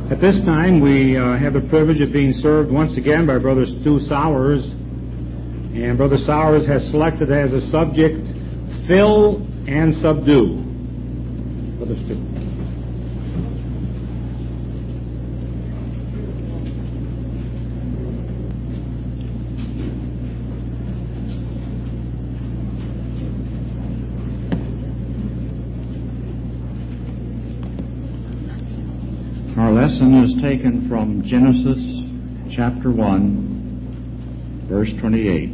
At this time, we have the privilege of being served once again by Brother Stu Sowers. And Brother Sowers has selected as a subject, Fill and Subdue. Brother Stu. Our lesson is taken from Genesis chapter 1, verse 28,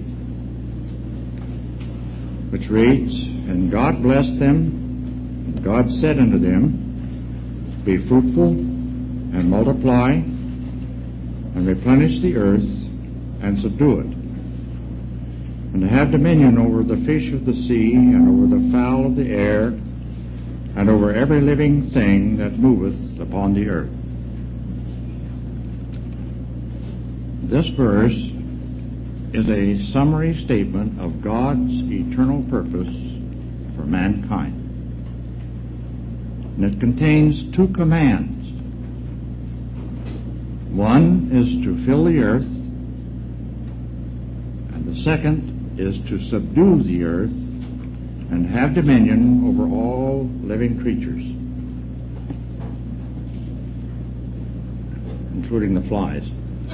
which reads, "And God blessed them, and God said unto them, Be fruitful, and multiply, and replenish the earth, and subdue it, and to have dominion over the fish of the sea, and over the fowl of the air, and over every living thing that moveth upon the earth." This verse is a summary statement of God's eternal purpose for mankind. And it contains two commands. One is to fill the earth, and the second is to subdue the earth and have dominion over all living creatures, including the flies.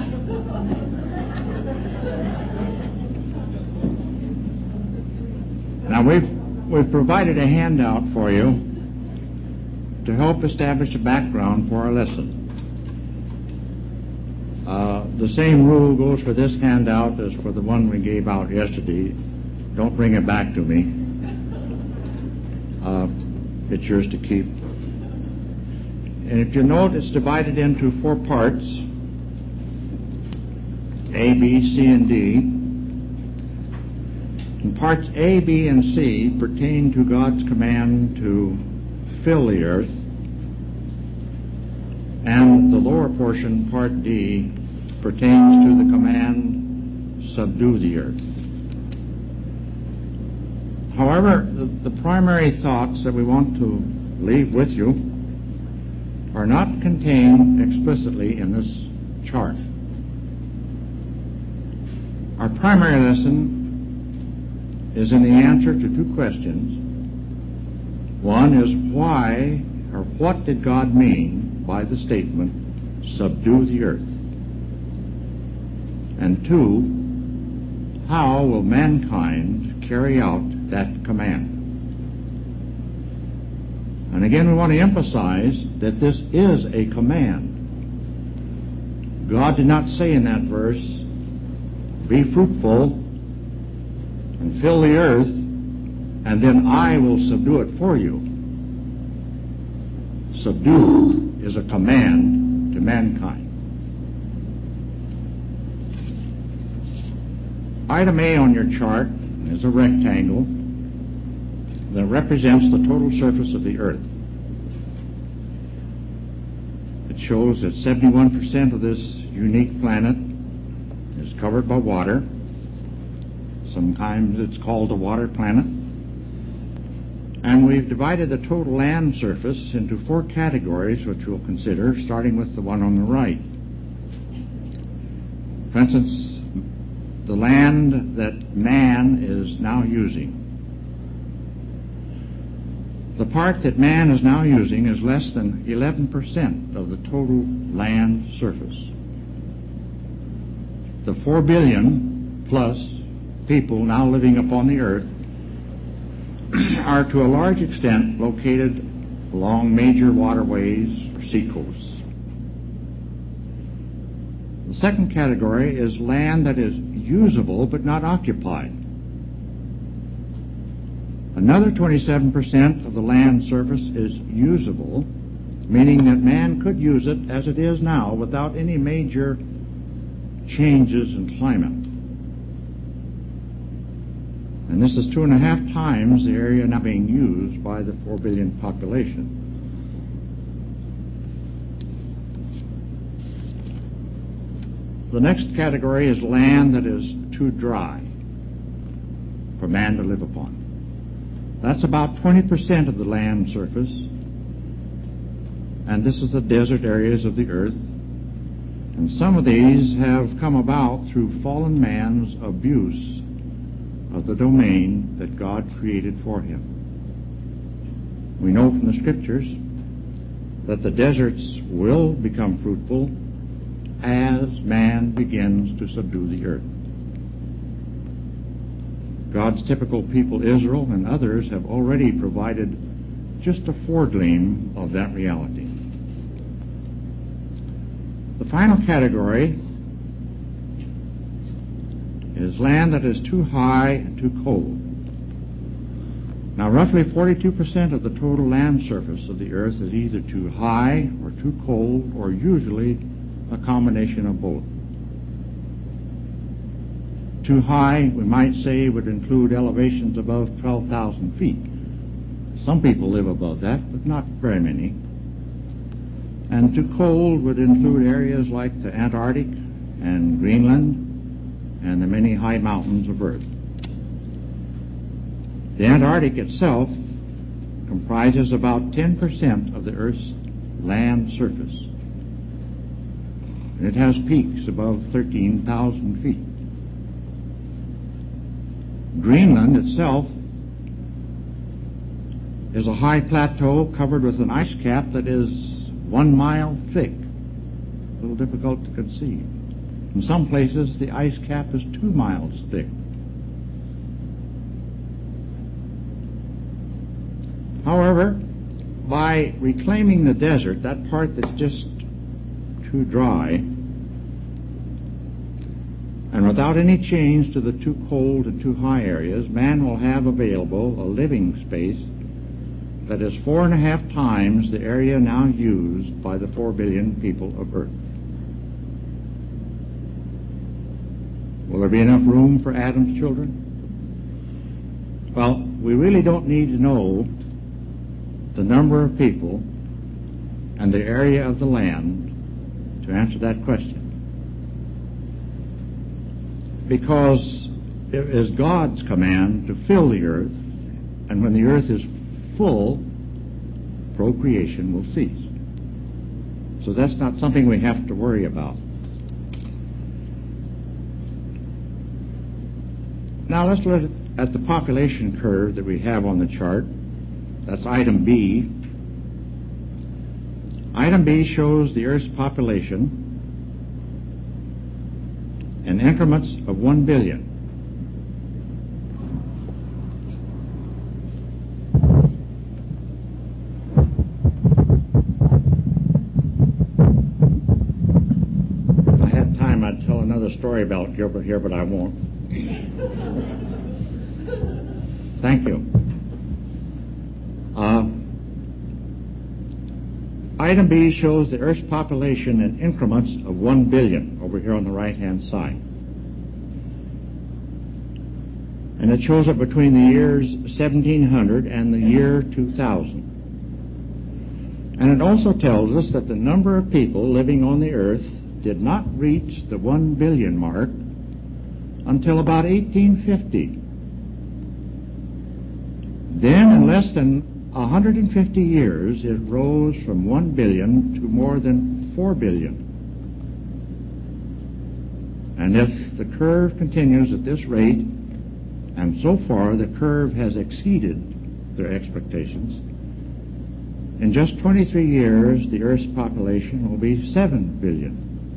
Now, we've provided a handout for you to help establish a background for our lesson. The same rule goes for this handout as for the one we gave out yesterday. Don't bring it back to me. It's yours to keep. And if you note, it's divided into 4 parts: A, B, C, and D. And parts A, B, and C pertain to God's command to fill the earth, and the lower portion, part D, pertains to the command, subdue the earth. However, the primary thoughts that we want to leave with you are not contained explicitly in this chart. Our primary lesson is in the answer to 2 questions. One is why or what did God mean by the statement, subdue the earth? And 2, how will mankind carry out that command? And again, we want to emphasize that this is a command. God did not say in that verse, be fruitful and fill the earth, and then I will subdue it for you. Subdue is a command to mankind. Item A on your chart is a rectangle that represents the total surface of the earth. It shows that 71% of this unique planet is covered by water. Sometimes it's called a water planet. And we've divided the total land surface into 4 categories, which we'll consider, starting with the one on the right. For instance, the land that man is now using. The part that man is now using is less than 11% of the total land surface. The 4 billion plus people now living upon the earth are to a large extent located along major waterways or seacoasts. The second category is land that is usable but not occupied. Another 27% of the land surface is usable, meaning that man could use it as it is now without any major changes in climate. And this is 2.5 times the area now being used by the 4 billion population. The next category is land that is too dry for man to live upon. That's about 20% of the land surface. and this is the desert areas of the earth. And some of these have come about through fallen man's abuse of the domain that God created for him. We know from the Scriptures that the deserts will become fruitful as man begins to subdue the earth. God's typical people, Israel, and others have already provided just a foregleam of that reality. The final category is land that is too high and too cold. Now, roughly 42% of the total land surface of the earth is either too high or too cold, or usually a combination of both. Too high, we might say, would include elevations above 12,000 feet. Some people live above that, but not very many. And too cold would include areas like the Antarctic and Greenland and the many high mountains of Earth. The Antarctic itself comprises about 10% of the Earth's land surface. And it has peaks above 13,000 feet. Greenland itself is a high plateau covered with an ice cap that is 1 mile thick. A little difficult to conceive. In some places, the ice cap is 2 miles thick. However, by reclaiming the desert, that part that's just too dry, and without any change to the too cold and too high areas, man will have available a living space that is 4.5 times the area now used by the 4 billion people of Earth. Will there be enough room for Adam's children? Well, we really don't need to know the number of people and the area of the land to answer that question. Because it is God's command to fill the earth, and when the earth is full, procreation will cease. So that's not something we have to worry about. Now let's look at the population curve that we have on the chart. That's item B. Item B shows the Earth's population in increments of 1 billion. If I had time, I'd tell another story about Gilbert here, but I won't. Thank you. Item B shows the Earth's population in increments of 1 billion over here on the right-hand side. And it shows it between the years 1700 and the year 2000. And it also tells us that the number of people living on the Earth did not reach the 1 billion mark until about 1850. Then, in less than 150 years, it rose from 1 billion to more than 4 billion. And if the curve continues at this rate, and so far the curve has exceeded their expectations, in just 23 years the Earth's population will be 7 billion.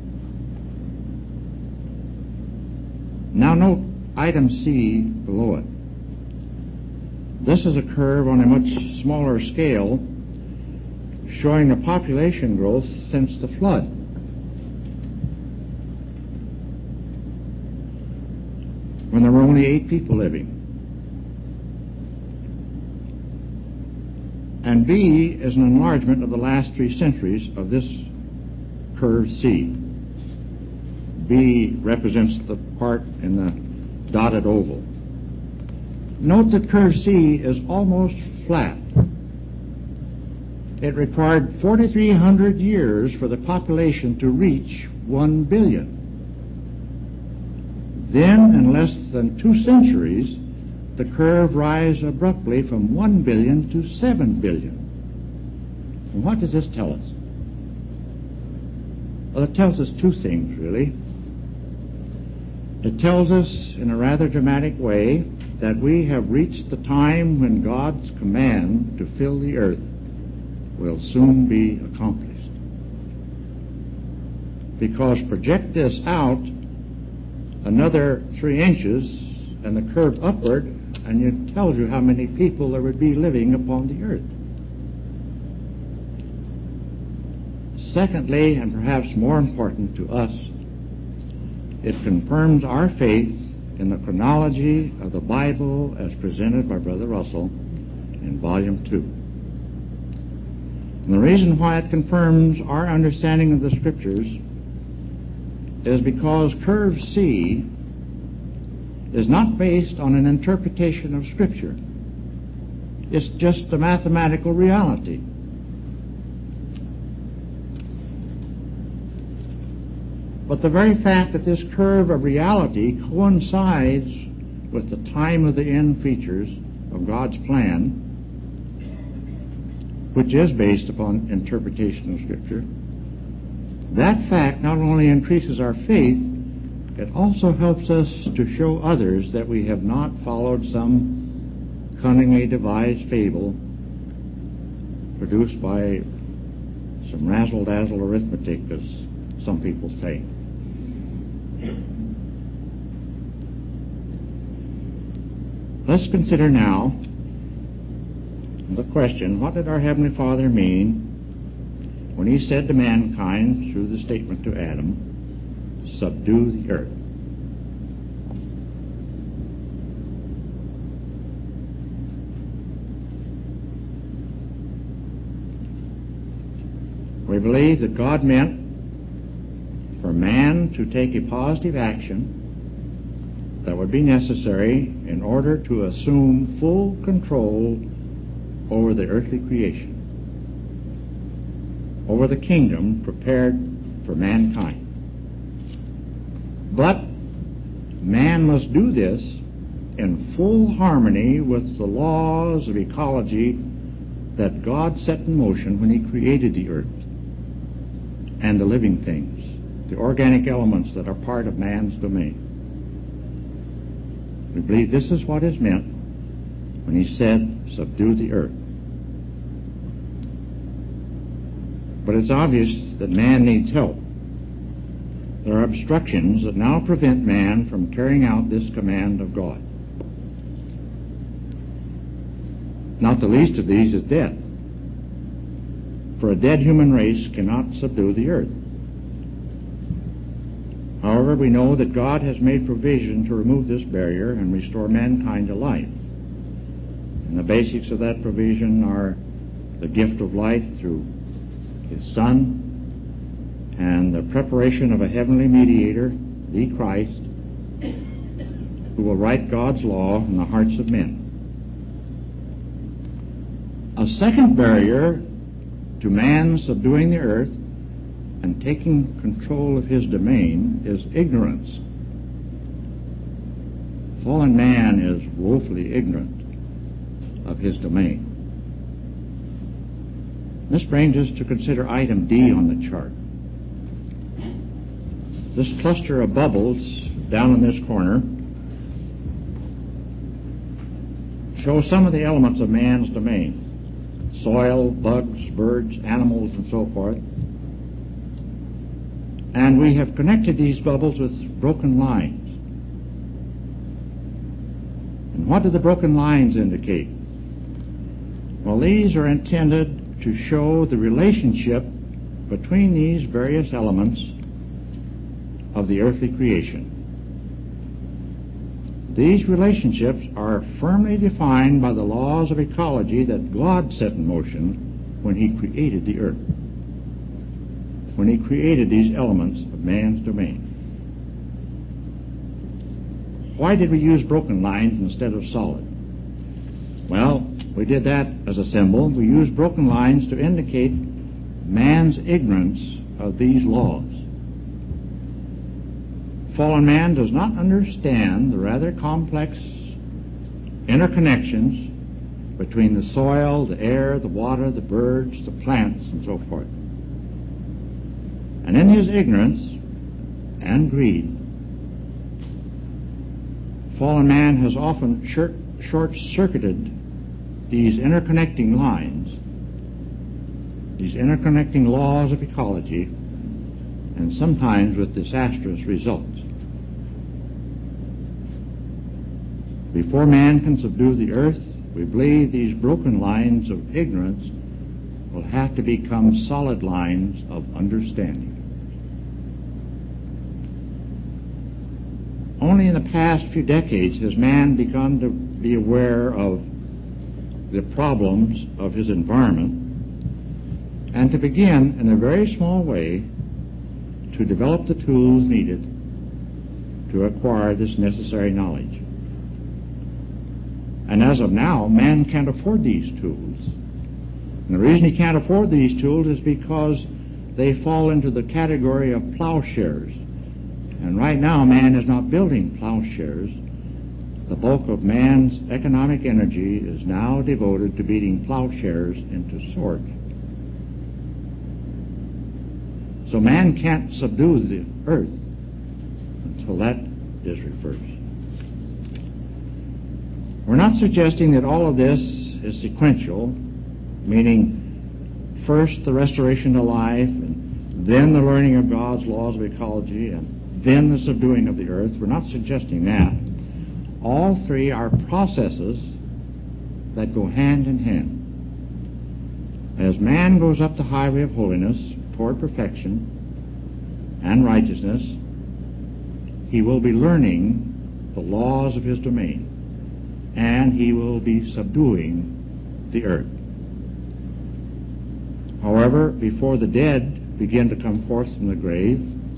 Now note item C below it. This is a curve on a much smaller scale showing the population growth since the flood. When there were only 8 people living. And B is an enlargement of the last 3 centuries of this curve C. B represents the part in the dotted oval. Note that curve C is almost flat. It required 4,300 years for the population to reach 1 billion. Then, in less than 2 centuries, the curve rises abruptly from 1 billion to 7 billion. And what does this tell us? Well, it tells us two things, really. It tells us in a rather dramatic way that we have reached the time when God's command to fill the earth will soon be accomplished. Because project this out another 3 inches and the curve upward, and it tells you how many people there would be living upon the earth. Secondly, and perhaps more important to us, it confirms our faith in the chronology of the Bible as presented by Brother Russell in Volume 2. And the reason why it confirms our understanding of the Scriptures is because curve C is not based on an interpretation of Scripture. It's just a mathematical reality. But the very fact that this curve of reality coincides with the time of the end features of God's plan, which is based upon interpretation of Scripture, that fact not only increases our faith, it also helps us to show others that we have not followed some cunningly devised fable produced by some razzle-dazzle arithmetic, as some people say. Let's consider now the question, what did our Heavenly Father mean when He said to mankind through the statement to Adam, subdue the earth? We believe that God meant for man to take a positive action that would be necessary in order to assume full control over the earthly creation, over the kingdom prepared for mankind. But man must do this in full harmony with the laws of ecology that God set in motion when He created the earth and the living things, the organic elements that are part of man's domain. We believe this is what is meant when He said, subdue the earth. But it's obvious that man needs help. There are obstructions that now prevent man from carrying out this command of God. Not the least of these is death. For a dead human race cannot subdue the earth. However, we know that God has made provision to remove this barrier and restore mankind to life. And the basics of that provision are the gift of life through His Son and the preparation of a heavenly mediator, the Christ, who will write God's law in the hearts of men. A second barrier to man subduing the earth and taking control of his domain is ignorance. Fallen man is woefully ignorant of his domain. This brings us to consider item D on the chart. This cluster of bubbles down in this corner shows some of the elements of man's domain: soil, bugs, birds, animals, and so forth. And we have connected these bubbles with broken lines. And what do the broken lines indicate? Well, these are intended to show the relationship between these various elements of the earthly creation. These relationships are firmly defined by the laws of ecology that God set in motion when He created the earth, when He created these elements of man's domain. Why did we use broken lines instead of solid? Well, we did that as a symbol. We used broken lines to indicate man's ignorance of these laws. Fallen man does not understand the rather complex interconnections between the soil, the air, the water, the birds, the plants, and so forth. And in his ignorance and greed, fallen man has often short-circuited these interconnecting lines, these interconnecting laws of ecology, and sometimes with disastrous results. Before man can subdue the earth, we believe these broken lines of ignorance will have to become solid lines of understanding. Only in the past few decades has man begun to be aware of the problems of his environment and to begin, in a very small way, to develop the tools needed to acquire this necessary knowledge. And as of now, man can't afford these tools. And the reason he can't afford these tools is because they fall into the category of plowshares. And right now, man is not building plowshares. The bulk of man's economic energy is now devoted to beating plowshares into swords. So man can't subdue the earth until that is reversed. We're not suggesting that all of this is sequential, meaning first the restoration to life, and then the learning of God's laws of ecology, and then the subduing of the earth. We're not suggesting that. All three are processes that go hand in hand. As man goes up the highway of holiness toward perfection and righteousness, he will be learning the laws of his domain, and he will be subduing the earth. However, before the dead begin to come forth from the grave,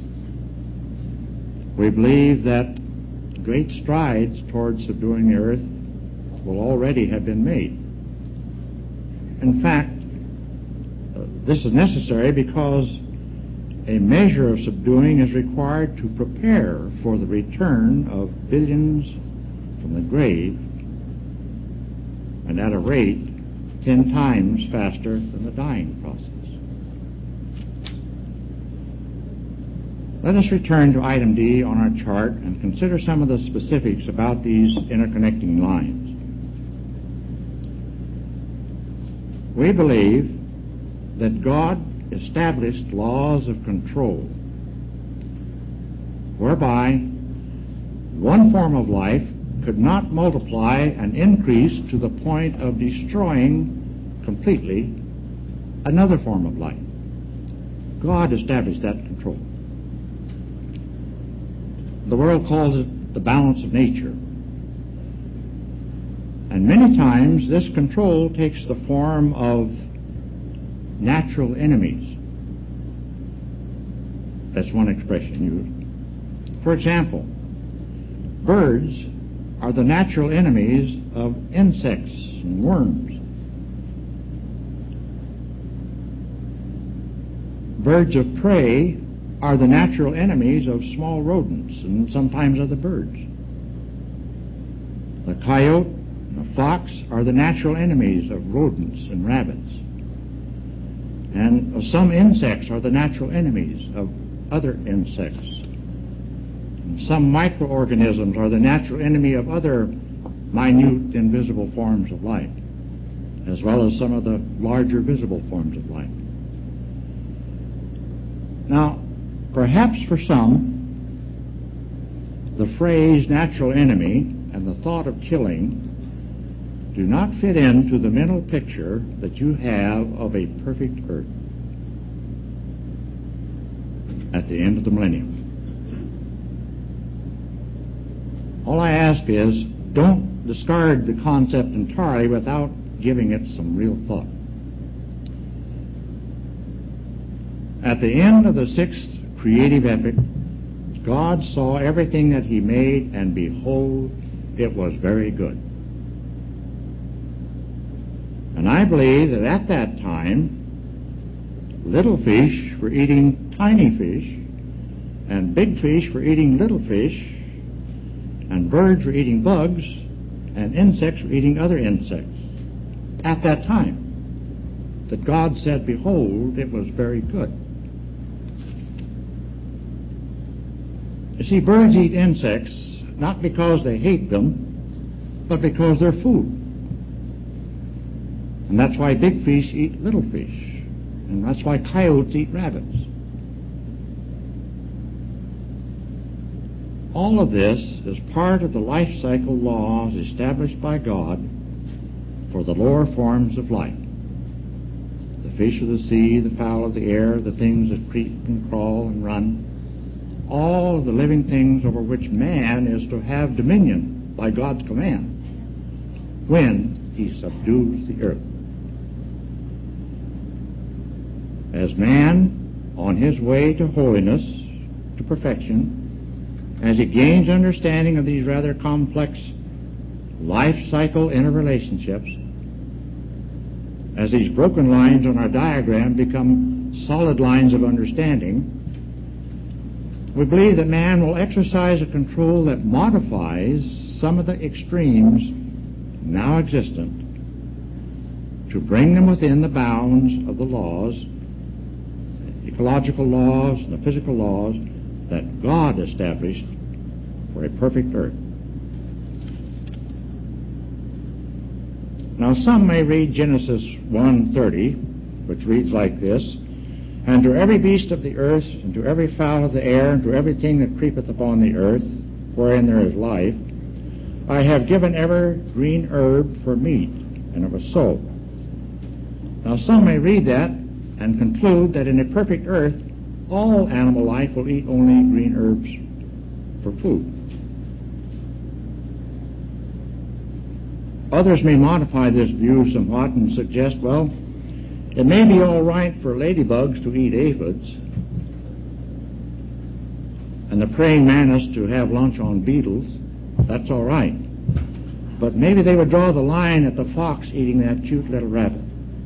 we believe that great strides towards subduing the earth will already have been made. In fact, this is necessary because a measure of subduing is required to prepare for the return of billions from the grave, and at a rate 10 times faster than the dying process. Let us return to item D on our chart and consider some of the specifics about these interconnecting lines. We believe that God established laws of control whereby one form of life could not multiply and increase to the point of destroying completely another form of life. God established that control. The world calls it the balance of nature. And many times this control takes the form of natural enemies. That's one expression used. For example, birds are the natural enemies of insects and worms. Birds of prey are the natural enemies of small rodents and sometimes other birds. The coyote and the fox are the natural enemies of rodents and rabbits. And some insects are the natural enemies of other insects. And some microorganisms are the natural enemy of other minute, invisible forms of life, as well as some of the larger visible forms of life. Now, perhaps for some, the phrase natural enemy and the thought of killing do not fit into the mental picture that you have of a perfect earth at the end of the millennium. All I ask is, don't discard the concept entirely without giving it some real thought. At the end of the sixth creative epoch, God saw everything that He made, and behold, it was very good. And I believe that at that time, little fish were eating tiny fish, and big fish were eating little fish, and birds were eating bugs, and insects were eating other insects. At that time, that God said, behold, it was very good. see, birds eat insects not because they hate them, but because they're food. And that's why big fish eat little fish. And that's why coyotes eat rabbits. All of this is part of the life cycle laws established by God for the lower forms of life. The fish of the sea, the fowl of the air, the things that creep and crawl and run, all of the living things over which man is to have dominion by God's command when he subdues the earth. As man, on his way to holiness, to perfection, as he gains understanding of these rather complex life cycle interrelationships, as these broken lines on our diagram become solid lines of understanding, we believe that man will exercise a control that modifies some of the extremes now existent to bring them within the bounds of the laws, the ecological laws and the physical laws that God established for a perfect earth. Now some may read Genesis 1:30, which reads like this, "And to every beast of the earth, and to every fowl of the air, and to everything that creepeth upon the earth, wherein there is life, I have given every green herb for meat, and it was so." Now some may read that and conclude that in a perfect earth, all animal life will eat only green herbs for food. Others may modify this view somewhat and suggest, well, it may be all right for ladybugs to eat aphids and the praying mantis to have lunch on beetles. That's all right. But maybe they would draw the line at the fox eating that cute little rabbit.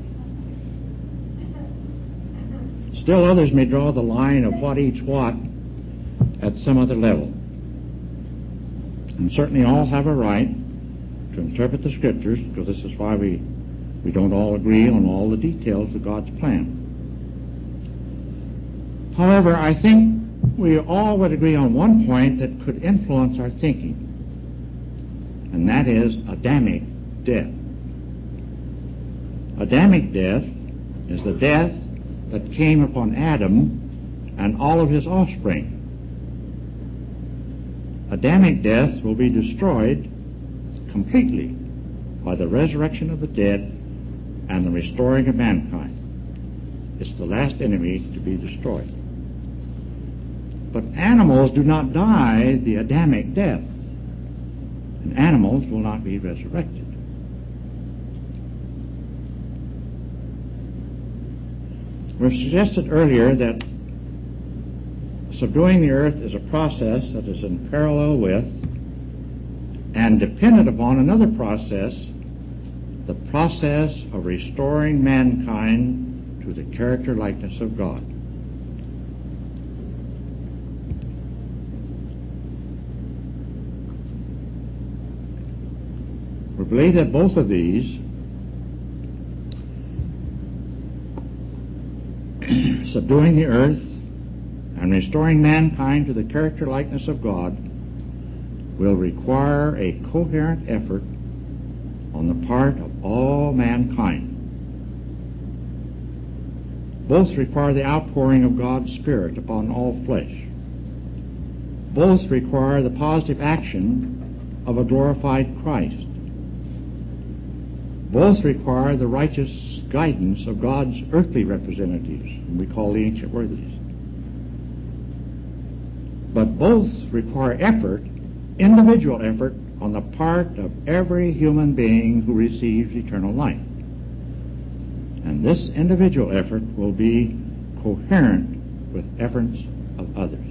Still others may draw the line of what eats what at some other level. And certainly all have a right to interpret the Scriptures, because this is why we don't all agree on all the details of God's plan. However, I think we all would agree on one point that could influence our thinking, and that is Adamic death. Adamic death is the death that came upon Adam and all of his offspring. Adamic death will be destroyed completely by the resurrection of the dead and the restoring of mankind. It's the last enemy to be destroyed. But animals do not die the Adamic death, and animals will not be resurrected. We've suggested earlier that subduing the earth is a process that is in parallel with and dependent upon another process, the process of restoring mankind to the character likeness of God. We believe that both of these, subduing the earth and restoring mankind to the character likeness of God, will require a coherent effort on the part of all mankind. Both require the outpouring of God's Spirit upon all flesh. Both require the positive action of a glorified Christ. Both require the righteous guidance of God's earthly representatives, whom we call the ancient worthies. But both require effort, individual effort, on the part of every human being who receives eternal life. And this individual effort will be coherent with efforts of others.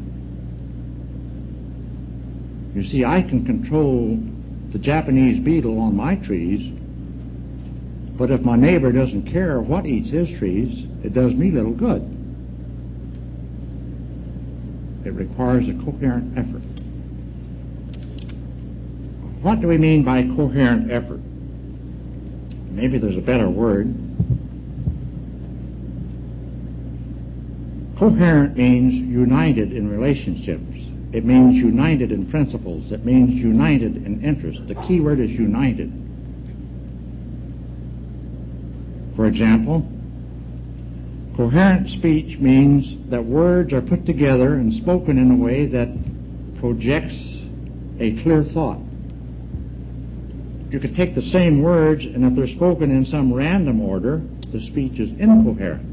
You see, I can control the Japanese beetle on my trees, but if my neighbor doesn't care what eats his trees, it does me little good. It requires a coherent effort. What do we mean by coherent effort? Maybe there's a better word. Coherent means united in relationships, It means united in principles. It means united in interest. The key word is united. For example, coherent speech means that words are put together and spoken in a way that projects a clear thought. You could take the same words, and if they're spoken in some random order, the speech is incoherent.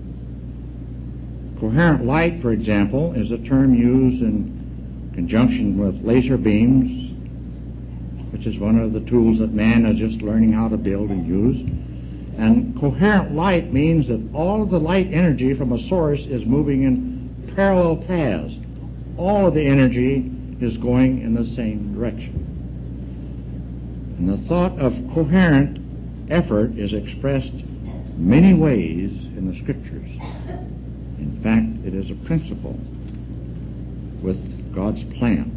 Coherent light, for example, is a term used in conjunction with laser beams, which is one of the tools that man is just learning how to build and use. And coherent light means that all of the light energy from a source is moving in parallel paths. All of the energy is going in the same direction. And the thought of coherent effort is expressed many ways in the Scriptures. In fact, it is a principle with God's plan.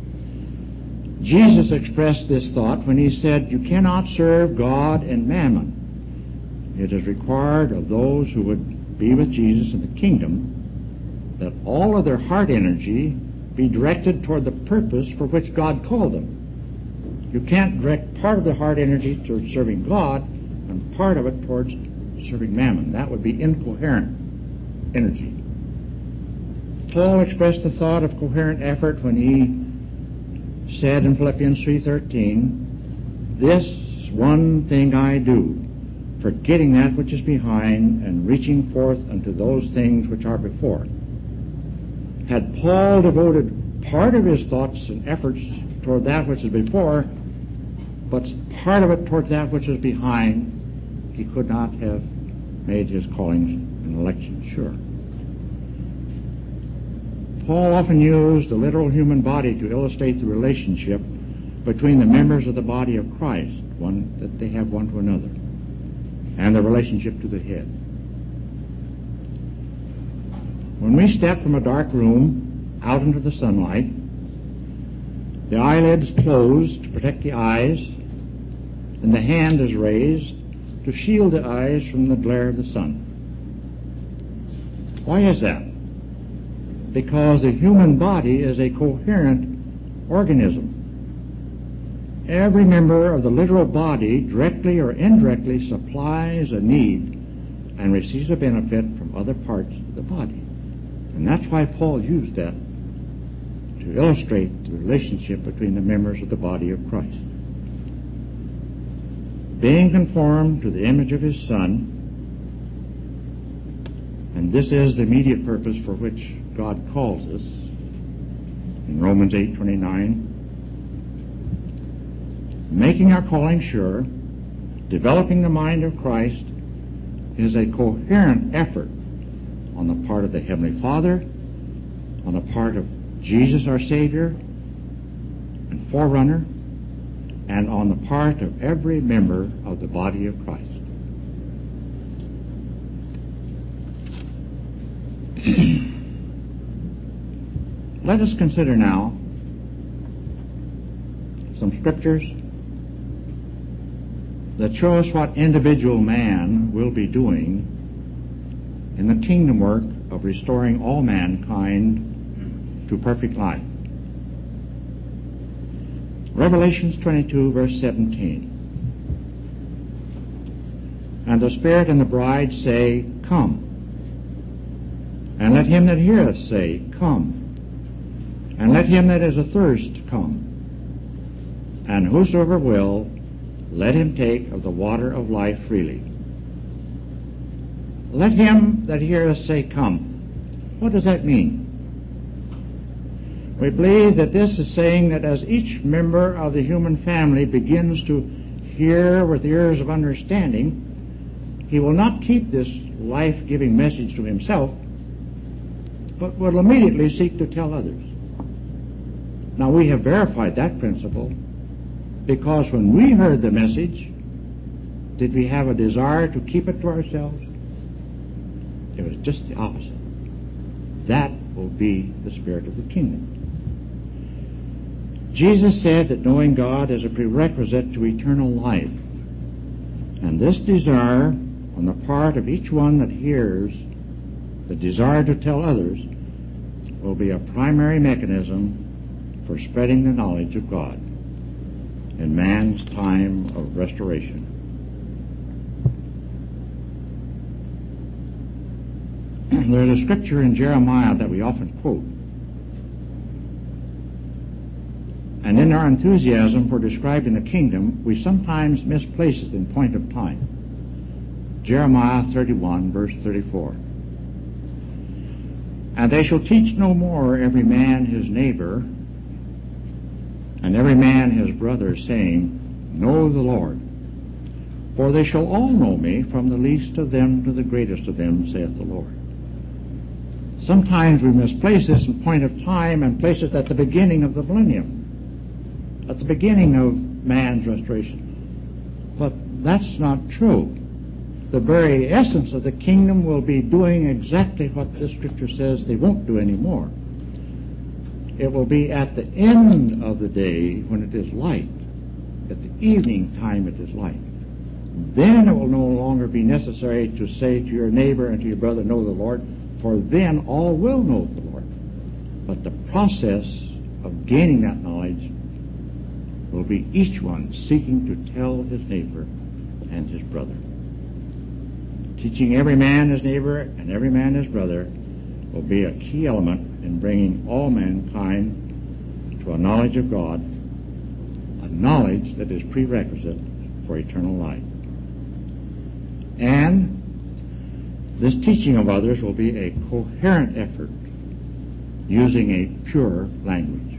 Jesus expressed this thought when he said, "You cannot serve God and mammon." It is required of those who would be with Jesus in the kingdom that all of their heart energy be directed toward the purpose for which God called them. You can't direct part of the heart energy towards serving God and part of it towards serving mammon. That would be incoherent energy. Paul expressed the thought of coherent effort when he said in Philippians 3:13, "This one thing I do, forgetting that which is behind and reaching forth unto those things which are before." Had Paul devoted part of his thoughts and efforts toward that which is before, but part of it towards that which is behind, he could not have made his calling and election sure. Paul often used the literal human body to illustrate the relationship between the members of the body of Christ, one that they have one to another, and the relationship to the head. When we step from a dark room out into the sunlight, the eyelids close to protect the eyes, and the hand is raised to shield the eyes from the glare of the sun. Why is that? Because the human body is a coherent organism. Every member of the literal body, directly or indirectly, supplies a need and receives a benefit from other parts of the body. And that's why Paul used that to illustrate the relationship between the members of the body of Christ. Being conformed to the image of his Son, and this is the immediate purpose for which God calls us in Romans 8:29, making our calling sure, developing the mind of Christ, is a coherent effort on the part of the Heavenly Father, on the part of Jesus our Savior and forerunner, and on the part of every member of the body of Christ. Let us consider now some scriptures that show us what individual man will be doing in the kingdom work of restoring all mankind to perfect life. Revelations 22, verse 17. And the Spirit and the bride say, "Come." And let him that heareth say, "Come." And let him that is athirst come. And whosoever will, let him take of the water of life freely. Let him that heareth say, "Come." What does that mean? We believe that this is saying that as each member of the human family begins to hear with ears of understanding, he will not keep this life-giving message to himself, but will immediately seek to tell others. Now, we have verified that principle because when we heard the message, did we have a desire to keep it to ourselves? It was just the opposite. That will be the spirit of the kingdom. Jesus said that knowing God is a prerequisite to eternal life. And this desire on the part of each one that hears, the desire to tell others, will be a primary mechanism for spreading the knowledge of God in man's time of restoration. There's a scripture in Jeremiah that we often quote. And in our enthusiasm for describing the kingdom, we sometimes misplace it in point of time. Jeremiah 31, verse 34. And they shall teach no more every man his neighbor, and every man his brother, saying, Know the Lord. For they shall all know me, from the least of them to the greatest of them, saith the Lord. Sometimes we misplace this in point of time and place it at the beginning of the millennium, at the beginning of man's restoration. But that's not true. The very essence of the kingdom will be doing exactly what this scripture says they won't do anymore. It will be at the end of the day when it is light. At the evening time it is light. Then it will no longer be necessary to say to your neighbor and to your brother, Know the Lord, for then all will know the Lord. But the process of gaining that knowledge will be each one seeking to tell his neighbor and his brother. Teaching every man his neighbor and every man his brother will be a key element in bringing all mankind to a knowledge of God, a knowledge that is prerequisite for eternal life. And this teaching of others will be a coherent effort using a pure language.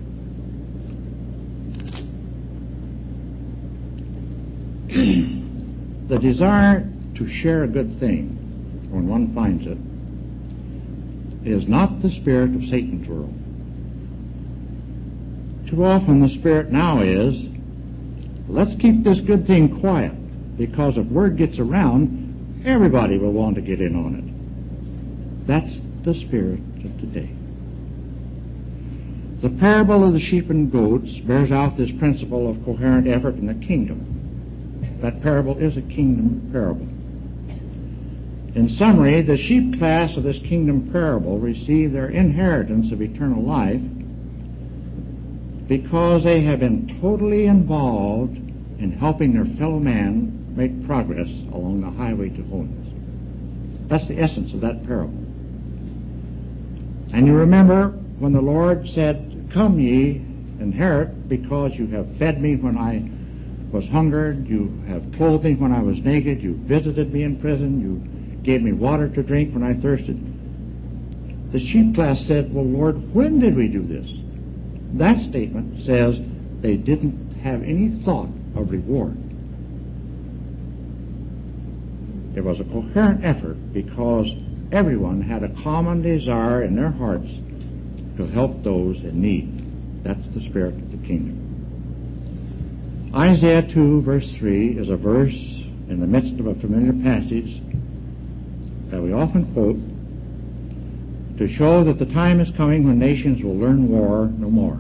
The desire to share a good thing, when one finds it, is not the spirit of Satan's world. Too often the spirit now is, let's keep this good thing quiet, because if word gets around, everybody will want to get in on it. That's the spirit of today. The parable of the sheep and goats bears out this principle of coherent effort in the kingdom. That parable is a kingdom parable. In summary, the sheep class of this kingdom parable receive their inheritance of eternal life because they have been totally involved in helping their fellow man make progress along the highway to holiness. That's the essence of that parable. And you remember when the Lord said, Come ye, inherit, because you have fed me when I was hungered, you have clothed me when I was naked, you visited me in prison, you gave me water to drink when I thirsted. The sheep class said, Well, Lord, when did we do this? That statement says they didn't have any thought of reward. It was a coherent effort because everyone had a common desire in their hearts to help those in need. That's the spirit of the kingdom. Isaiah 2, verse 3 is a verse in the midst of a familiar passage that we often quote to show that the time is coming when nations will learn war no more.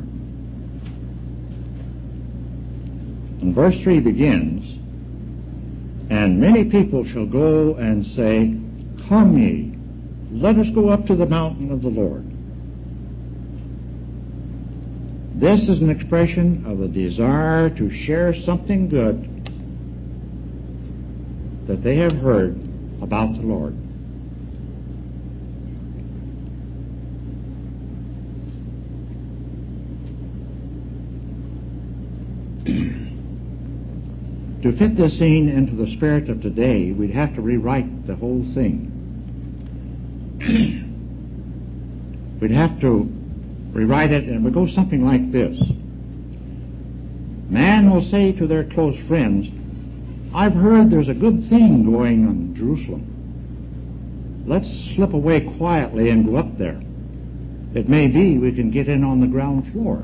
And verse 3 begins, And many people shall go and say, Come ye, let us go up to the mountain of the Lord. This is an expression of the desire to share something good that they have heard about the Lord. To fit this scene into the spirit of today, we'd have to rewrite the whole thing. We'd have to rewrite it, and it would go something like this. Man will say to their close friends, I've heard there's a good thing going on in Jerusalem. Let's slip away quietly and go up there. It may be we can get in on the ground floor.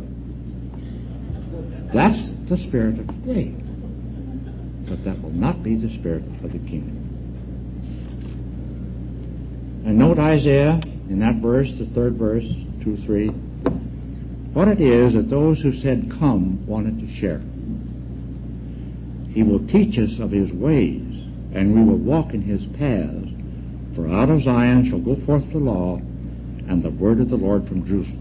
That's the spirit of today. But that will not be the spirit of the kingdom. And note Isaiah in that verse, the third verse, 2:3, what it is that those who said come wanted to share. He will teach us of his ways, and we will walk in his paths. For out of Zion shall go forth the law, and the word of the Lord from Jerusalem.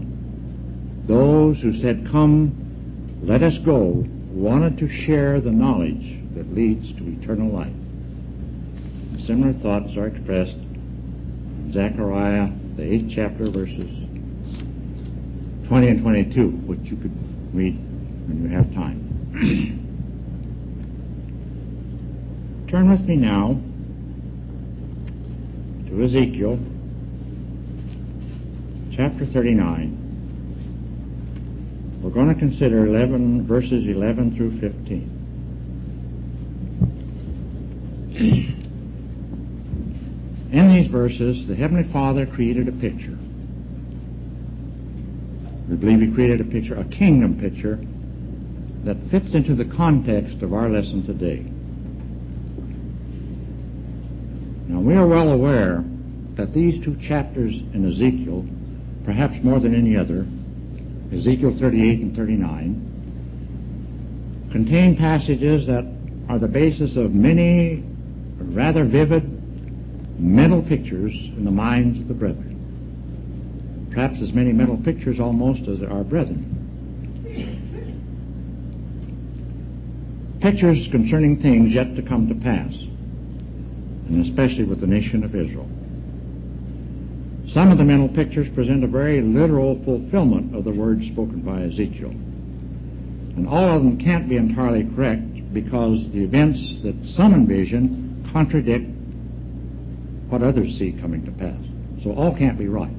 those who said, "Come, let us go," wanted to share the knowledge that leads to eternal life. Similar thoughts are expressed in Zechariah, the 8th chapter, verses 20 and 22, which you could read when you have time. Turn with me now to Ezekiel chapter 39. We're going to consider verses 11 through 15. In these verses, the Heavenly Father created a picture. We believe He created a picture, a kingdom picture, that fits into the context of our lesson today. Now, we are well aware that these two chapters in Ezekiel, perhaps more than any other, Ezekiel 38 and 39, contain passages that are the basis of many rather vivid mental pictures in the minds of the brethren. Perhaps as many mental pictures almost as our brethren. Pictures concerning things yet to come to pass, and especially with the nation of Israel. Some of the mental pictures present a very literal fulfillment of the words spoken by Ezekiel. And all of them can't be entirely correct because the events that some envision contradict what others see coming to pass. So all can't be right.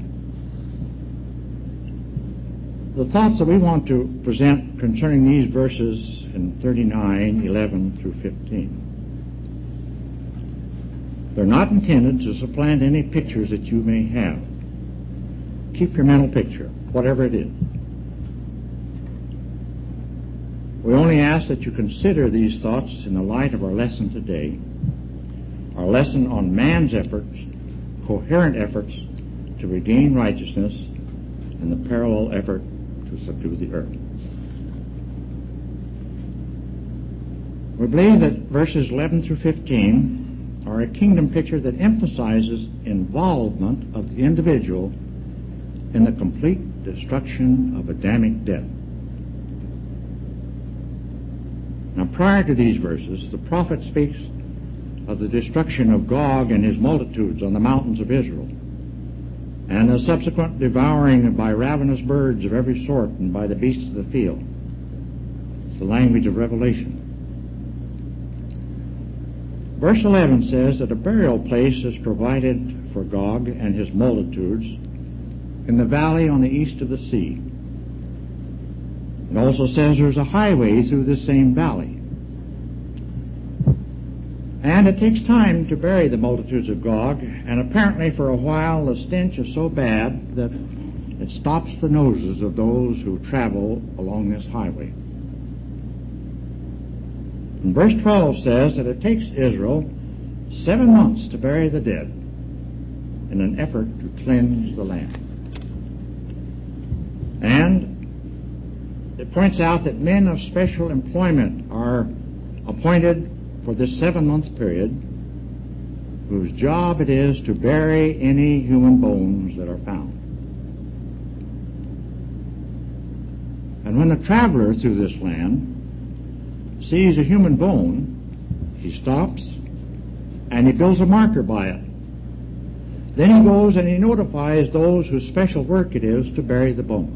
The thoughts that we want to present concerning these verses in 39, 11 through 15, they're not intended to supplant any pictures that you may have. Keep your mental picture, whatever it is. We only ask that you consider these thoughts in the light of our lesson today, our lesson on man's efforts, coherent efforts to regain righteousness, and the parallel effort to subdue the earth. We believe that verses 11 through 15 are a kingdom picture that emphasizes involvement of the individual in the complete destruction of Adamic death. Now, prior to these verses, the prophet speaks of the destruction of Gog and his multitudes on the mountains of Israel, and the subsequent devouring by ravenous birds of every sort and by the beasts of the field. It's the language of Revelation. Verse 11 says that a burial place is provided for Gog and his multitudes in the valley on the east of the sea. It also says there's a highway through this same valley. And it takes time to bury the multitudes of Gog, and apparently for a while the stench is so bad that it stops the noses of those who travel along this highway. And verse 12 says that it takes Israel 7 months to bury the dead in an effort to cleanse the land. And it points out that men of special employment are appointed for this 7-month period, whose job it is to bury any human bones that are found. And when the traveler through this land sees a human bone, he stops and he builds a marker by it. Then he goes and he notifies those whose special work it is to bury the bones.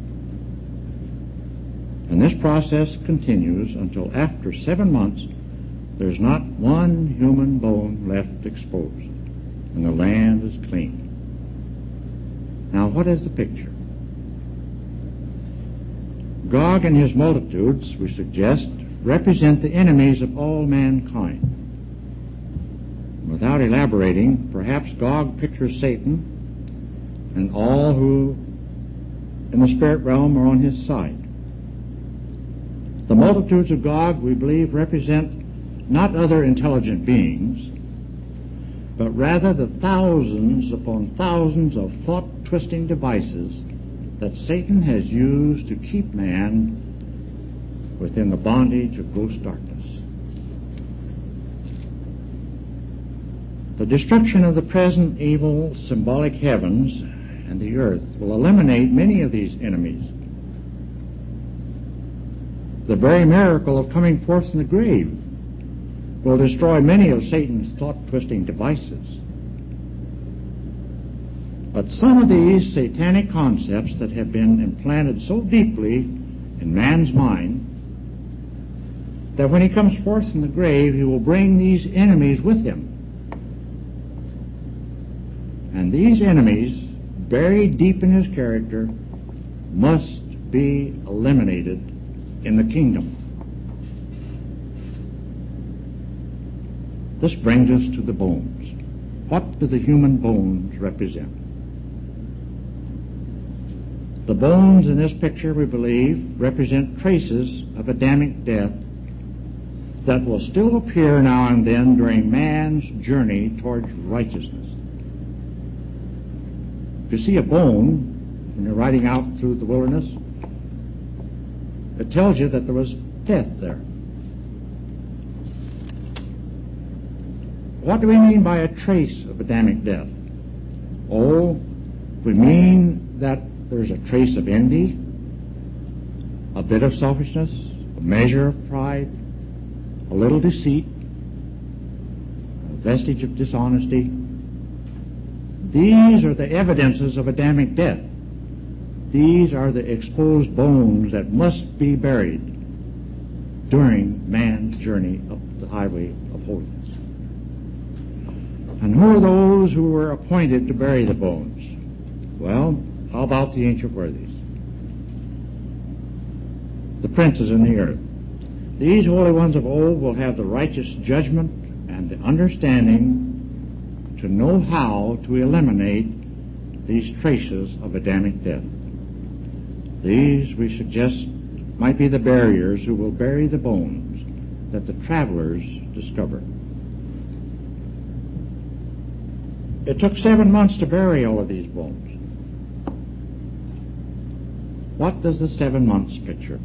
And this process continues until after 7 months there's not one human bone left exposed, and the land is clean. Now, what is the picture? Gog and his multitudes, we suggest, represent the enemies of all mankind. Without elaborating, perhaps Gog pictures Satan and all who in the spirit realm are on his side. The multitudes of Gog, we believe, represent not other intelligent beings, but rather the thousands upon thousands of thought-twisting devices that Satan has used to keep man within the bondage of gross darkness. The destruction of the present evil symbolic heavens and the earth will eliminate many of these enemies The very miracle of coming forth from the grave will destroy many of Satan's thought-twisting devices. But some of these satanic concepts that have been implanted so deeply in man's mind that when he comes forth from the grave, he will bring these enemies with him. And these enemies, buried deep in his character, must be eliminated in the kingdom. This brings us to the bones. What do the human bones represent? The bones in this picture, we believe, represent traces of Adamic death that will still appear now and then during man's journey towards righteousness. If you see a bone when you're riding out through the wilderness, it tells you that there was death there. What do we mean by a trace of Adamic death? Oh, we mean that there's a trace of envy, a bit of selfishness, a measure of pride, a little deceit, a vestige of dishonesty. These are the evidences of Adamic death. These are the exposed bones that must be buried during man's journey up the highway of holiness. And who are those who were appointed to bury the bones? Well, how about the ancient worthies? The princes in the earth. These holy ones of old will have the righteous judgment and the understanding to know how to eliminate these traces of Adamic death. These, we suggest, might be the buriers who will bury the bones that the travelers discovered. It took 7 months to bury all of these bones. What does the 7 months picture?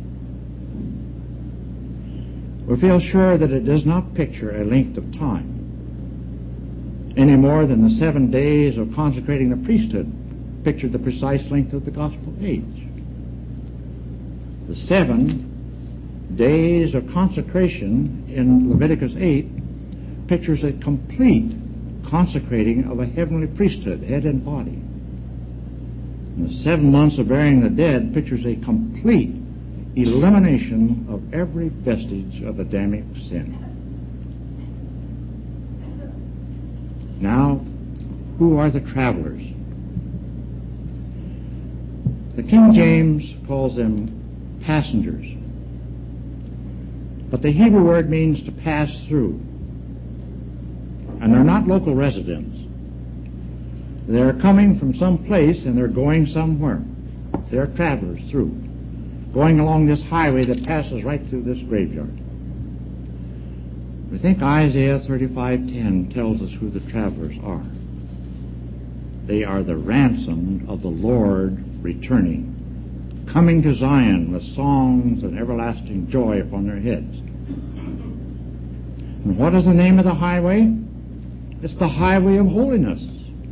We feel sure that it does not picture a length of time, any more than the 7 days of consecrating the priesthood pictured the precise length of the gospel age. The 7 days of consecration in Leviticus 8 pictures a complete consecrating of a heavenly priesthood, head and body. And the 7 months of burying the dead pictures a complete elimination of every vestige of Adamic sin. Now, who are the travelers? The King James calls them passengers, but the Hebrew word means to pass through, and they're not local residents. They're coming from some place and they're going somewhere. They're travelers through, going along this highway that passes right through this graveyard. We think Isaiah 35:10 tells us who the travelers are. They are the ransomed of the Lord returning, coming to Zion with songs and everlasting joy upon their heads. And what is the name of the highway? It's the highway of holiness.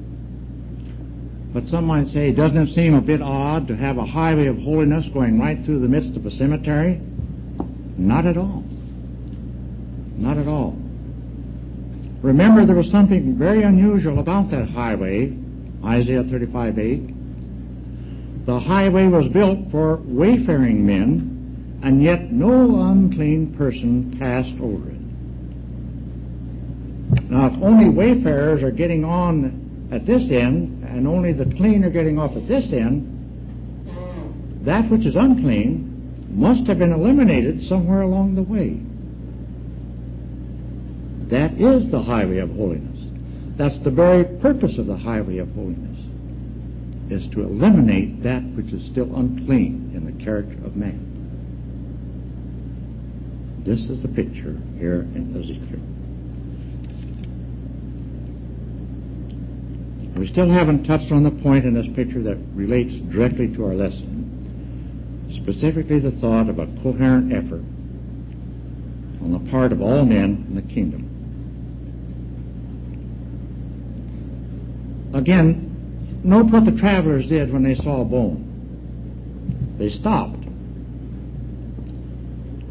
But some might say, doesn't it seem a bit odd to have a highway of holiness going right through the midst of a cemetery? Not at all. Not at all. Remember, there was something very unusual about that highway, Isaiah 35:8. The highway was built for wayfaring men, and yet no unclean person passed over it. Now, if only wayfarers are getting on at this end, and only the clean are getting off at this end, that which is unclean must have been eliminated somewhere along the way. That is the highway of holiness. That's the very purpose of the highway of holiness, is to eliminate that which is still unclean in the character of man. This is the picture here in Ezekiel. We still haven't touched on the point in this picture that relates directly to our lesson, specifically the thought of a coherent effort on the part of all men in the kingdom. Again, note what the travelers did when they saw a bone. They stopped.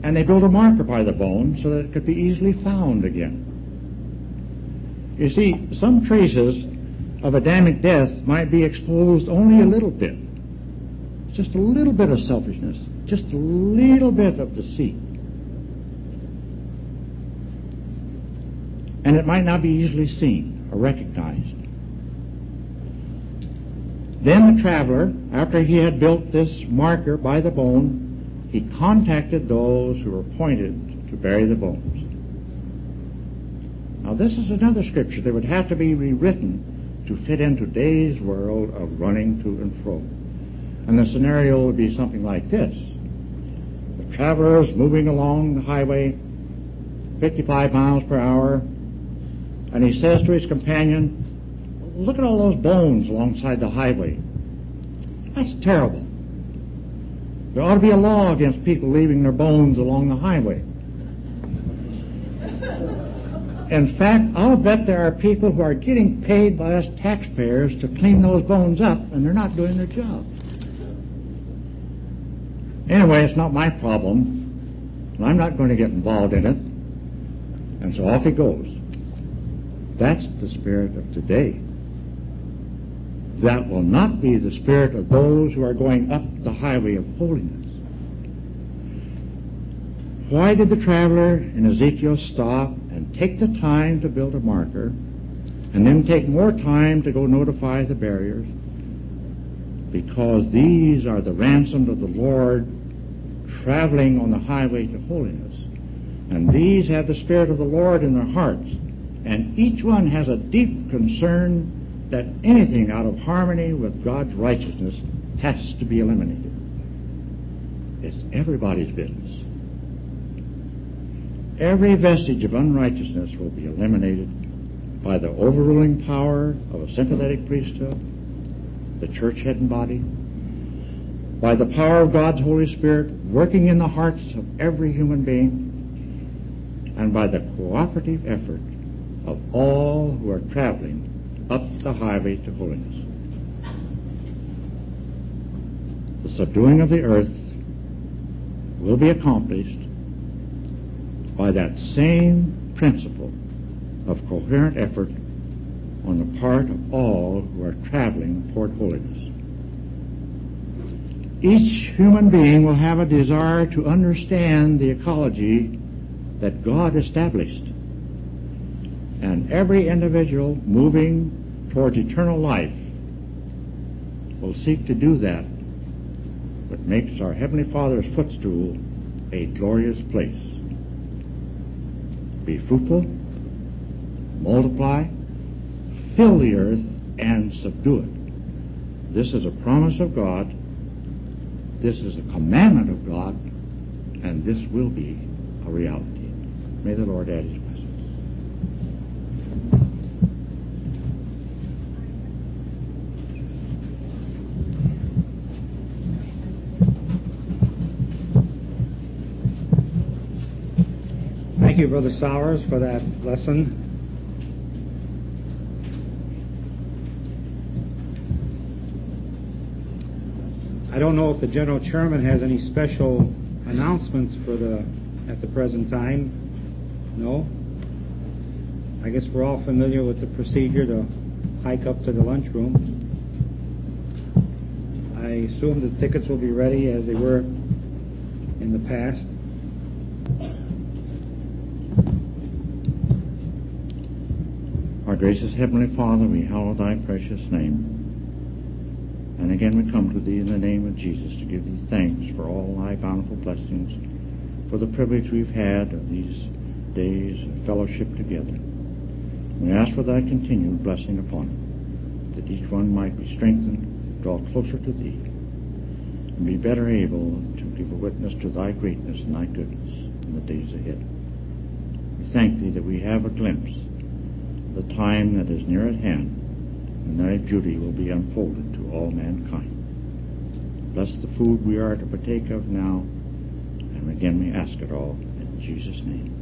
And they built a marker by the bone so that it could be easily found again. You see, some traces of Adamic death might be exposed only a little bit. Just a little bit of selfishness, just a little bit of deceit. And it might not be easily seen or recognized. Then the traveler, after he had built this marker by the bone, he contacted those who were appointed to bury the bones. Now this is another scripture that would have to be rewritten to fit in today's world of running to and fro. And the scenario would be something like this. The traveler is moving along the highway 55 miles per hour, and he says to his companion, "Look at all those bones alongside the highway. That's terrible. There ought to be a law against people leaving their bones along the highway." In fact, I'll bet there are people who are getting paid by us taxpayers to clean those bones up, and they're not doing their job. Anyway, it's not my problem, and I'm not going to get involved in it. And so off he goes. That's the spirit of today. That will not be the spirit of those who are going up the highway of holiness. Why did the traveler in Ezekiel stop and take the time to build a marker and then take more time to go notify the buriers? Because these are the ransomed of the Lord traveling on the highway to holiness. And these have the Spirit of the Lord in their hearts. And each one has a deep concern that anything out of harmony with God's righteousness has to be eliminated. It's everybody's business. Every vestige of unrighteousness will be eliminated by the overruling power of a sympathetic priesthood, the church head and body, by the power of God's Holy Spirit working in the hearts of every human being, and by the cooperative effort of all who are traveling up the highway to holiness. The subduing of the earth will be accomplished by that same principle of coherent effort on the part of all who are traveling toward holiness. Each human being will have a desire to understand the ecology that God established. And every individual moving towards eternal life will seek to do that, what makes our Heavenly Father's footstool a glorious place. Be fruitful, multiply, fill the earth, and subdue it. This is a promise of God. This is a commandment of God, and this will be a reality. May the Lord add His blessings. Thank you, Brother Sowers, for that lesson. I don't know if the General Chairman has any special announcements at the present time. No? I guess we're all familiar with the procedure to hike up to the lunchroom. I assume the tickets will be ready as they were in the past. Our gracious Heavenly Father, we hallow Thy precious name. And again we come to Thee in the name of Jesus to give Thee thanks for all Thy bountiful blessings, for the privilege we've had of these days of fellowship together. We ask for Thy continued blessing upon it, that each one might be strengthened, draw closer to Thee, and be better able to give a witness to Thy greatness and Thy goodness in the days ahead. We thank Thee that we have a glimpse of the time that is near at hand, and Thy beauty will be unfolded to all mankind. Bless the food we are to partake of now, and again we ask it all in Jesus' name.